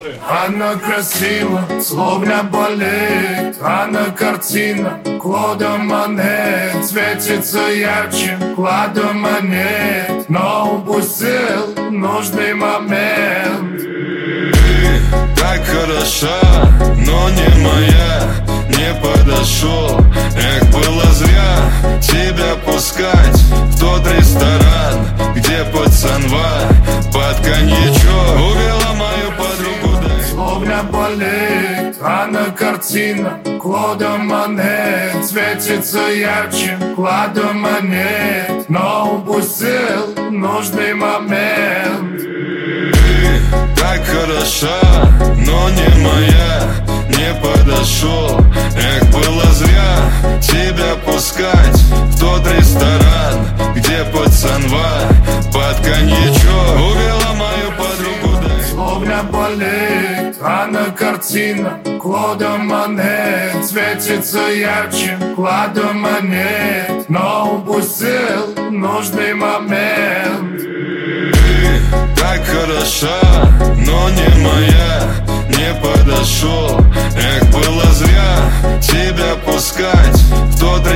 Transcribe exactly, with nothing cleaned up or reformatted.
Она красива, словно балет. Она картина, клада монет. Светится ярче, клада монет. Но упустил нужный момент. Ты так хороша, но не моя. Не подошел, эх, было зря тебя пускать в тот ресторан, где пацанва под коньячок увела мою подругу. Словно балет, она картина, клада монет. Светится ярче, клада монет. Но упустил нужный момент. Ты так хороша, но не моя. Не подошел, эх, было зря тебя пускать в тот ресторан, где пацанва под коньячок увела мою подругу. Словно балет, она картина, клада монет. Светится ярче, клада монет. Но упустил нужный момент. Ты так хороша, но не моя. Не подошел, эх, было зря тебя пускать в тот